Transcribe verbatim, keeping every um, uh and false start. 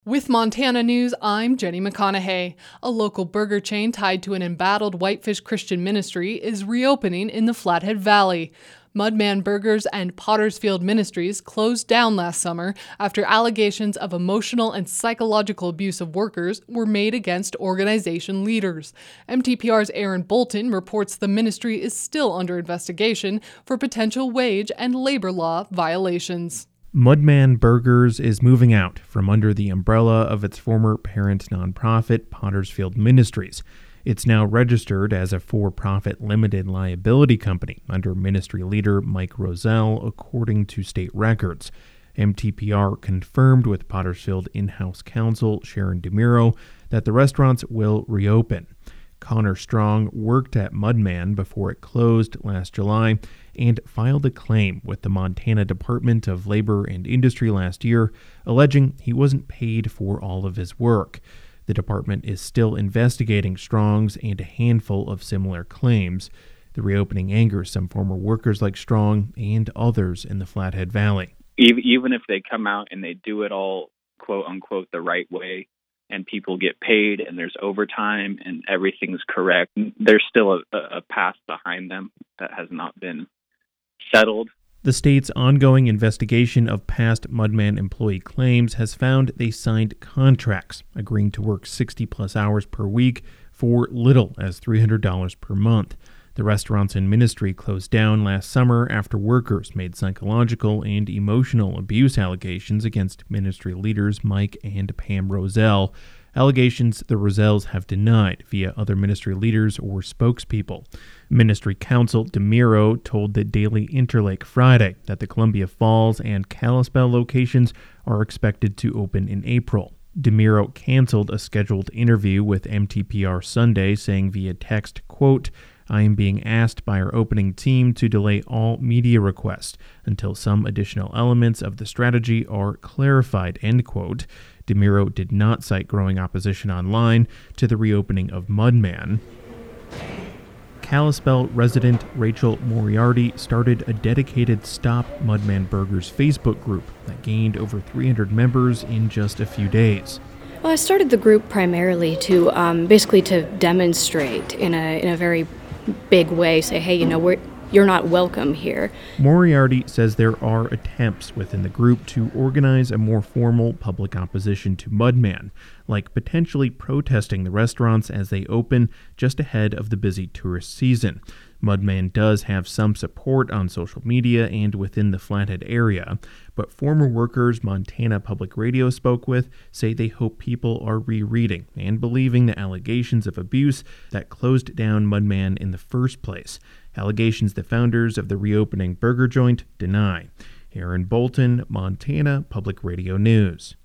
With Montana News, I'm Jenny McConaughey. A local burger chain tied to an embattled Whitefish Christian ministry is reopening in the Flathead Valley. Mudman Burgers and Pottersfield Ministries closed down last summer after allegations of emotional and psychological abuse of workers were made against organization leaders. M T P R's Aaron Bolton reports the ministry is still under investigation for potential wage and labor law violations. Mudman Burgers is moving out from under the umbrella of its former parent nonprofit, Pottersfield Ministries. It's now registered as a for-profit limited liability company under ministry leader Mike Rozelle, according to state records. M T P R confirmed with Pottersfield in-house counsel Sharon DeMuro that the restaurants will reopen. Connor Strong worked at Mudman before it closed last July and filed a claim with the Montana Department of Labor and Industry last year, alleging he wasn't paid for all of his work. The department is still investigating Strong's and a handful of similar claims. The reopening angers some former workers like Strong and others in the Flathead Valley. Even if they come out and they do it all, quote unquote, the right way, and people get paid and there's overtime and everything's correct, there's still a, a past behind them that has not been settled. The state's ongoing investigation of past Mudman employee claims has found they signed contracts agreeing to work sixty plus hours per week for little as three hundred dollars per month. The restaurants and ministry closed down last summer after workers made psychological and emotional abuse allegations against ministry leaders Mike and Pam Rozelle, allegations the Rozelles have denied via other ministry leaders or spokespeople. Ministry counsel DeMuro told the Daily Interlake Friday that the Columbia Falls and Kalispell locations are expected to open in April. DeMuro canceled a scheduled interview with M T P R Sunday, saying via text, quote, "I am being asked by our opening team to delay all media requests until some additional elements of the strategy are clarified," end quote. DeMuro did not cite growing opposition online to the reopening of Mudman. Kalispell resident Rachel Moriarty started a dedicated Stop Mudman Burgers Facebook group that gained over three hundred members in just a few days. Well, I started the group primarily to um, basically to demonstrate in a in a very big way, say, hey, you know, we're you're not welcome here. Moriarty says there are attempts within the group to organize a more formal public opposition to Mudman, like potentially protesting the restaurants as they open just ahead of the busy tourist season. Mudman does have some support on social media and within the Flathead area, but former workers Montana Public Radio spoke with say they hope people are rereading and believing the allegations of abuse that closed down Mudman in the first place, allegations the founders of the reopening burger joint deny. Aaron Bolton, Montana Public Radio News.